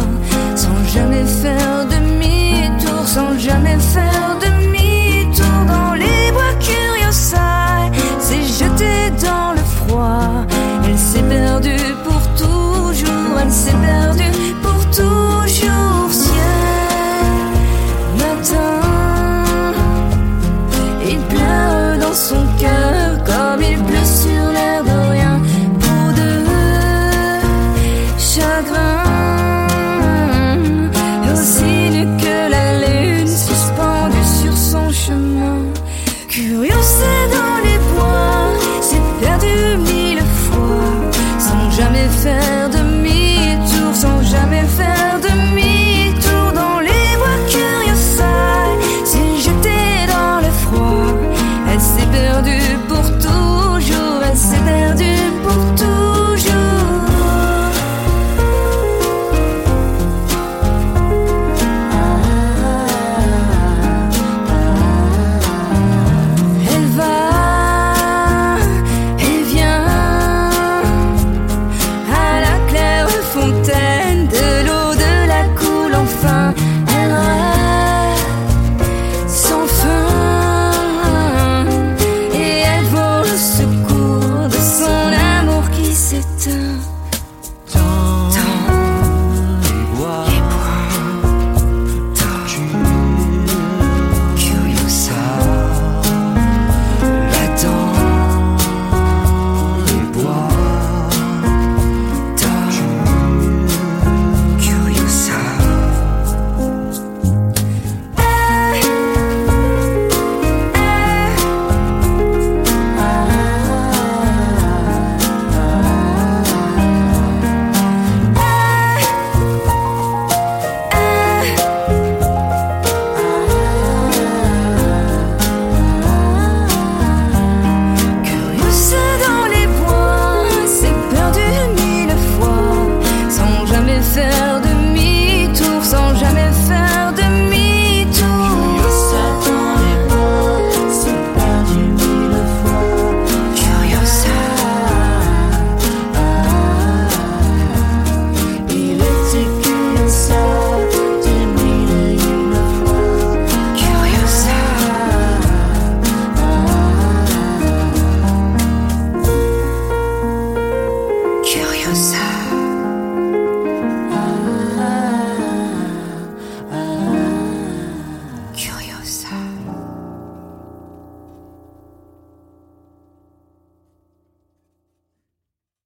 sans jamais faire demi-tour, sans jamais faire demi-tour. Dans les bois Curiosa s'est jetée dans le froid. Elle s'est perdue pour toujours, elle s'est perdue pour toujours. Ciel, matin, il pleure dans son cœur comme il pleut sur l'air de rien. Pour deux chagrins, aussi nu que la lune suspendue sur son chemin. Curiosa dans les bois s'est perdue mille fois, sans jamais faire demi-tour, sans jamais faire demi-tour. Dans les bois Curiosa s'est jetée dans le froid. Elle s'est perdue pour toujours, elle s'est perdue pour toujours. Elle va et vient à la claire fontaine, de l'eau de la coule enfin. Elle rêve sans fin et elle vole au secours de son amour qui s'éteint. Les bois, Curiosa, là-dedans les bois, Curiosa. Curiosa dans les bois s'est perdue mille fois, sans jamais faire demi-tour, sans jamais faire